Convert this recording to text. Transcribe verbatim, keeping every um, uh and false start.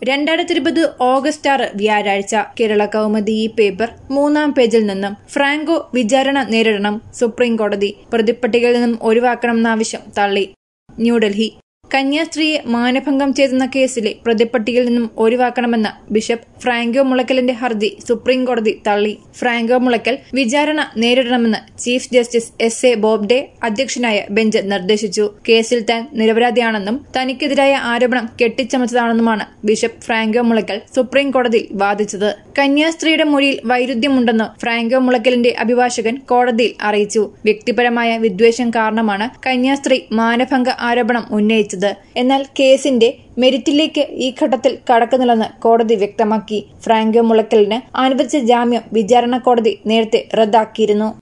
രണ്ടായിരത്തി ഇരുപത് ഓഗസ്റ്റ് ആറ് വ്യാഴാഴ്ച കേരള കൗമുദി ഈ പേപ്പർ മൂന്നാം പേജിൽ നിന്നും ഫ്രാങ്കോ വിചാരണ നേരിടണം സുപ്രീം കോടതി പ്രതിപ്പട്ടികയിൽ നിന്നും ഒഴിവാക്കണമെന്ന ആവശ്യം തള്ളി. ന്യൂഡൽഹി കന്യാസ്ത്രീയെ മാനഭംഗം ചെയ്തെന്ന കേസിലെ പ്രതിപ്പട്ടികയിൽ നിന്നും ഒഴിവാക്കണമെന്ന ബിഷപ്പ് ഫ്രാങ്കോ മുളയ്ക്കലിന്റെ ഹർജി സുപ്രീം കോടതി തള്ളി. ഫ്രാങ്കോ മുളയ്ക്കൽ വിചാരണ നേരിടണമെന്ന് chief justice S A Bobde അധ്യക്ഷനായ ബെഞ്ച് നിർദ്ദേശിച്ചു. കേസിൽ താൻ നിരപരാധിയാണെന്നും തനിക്കെതിരായ ആരോപണം കെട്ടിച്ചമച്ചതാണെന്നുമാണ് ബിഷപ്പ് ഫ്രാങ്കോ മുളയ്ക്കൽ സുപ്രീം കോടതിയിൽ വാദിച്ചത്. കന്യാസ്ത്രീയുടെ മൊഴിയിൽ വൈരുദ്ധ്യമുണ്ടെന്ന് ഫ്രാങ്കോ മുളയ്ക്കലിന്റെ അഭിഭാഷകൻ കോടതിയിൽ അറിയിച്ചു. വ്യക്തിപരമായ വിദ്വേഷം കാരണമാണ് കന്യാസ്ത്രീ മാനഭംഗ ആരോപണം ഉന്നയിച്ചത്. എന്നാൽ കേസിന്റെ മെരിറ്റിലേക്ക് ഈ ഘട്ടത്തിൽ കടക്കുന്നില്ലെന്ന് കോടതി വ്യക്തമാക്കി. ഫ്രാങ്കോ മുളയ്ക്കലിന് അനുവദിച്ച ജാമ്യം വിചാരണ കോടതി നേരത്തെ റദ്ദാക്കിയിരുന്നു.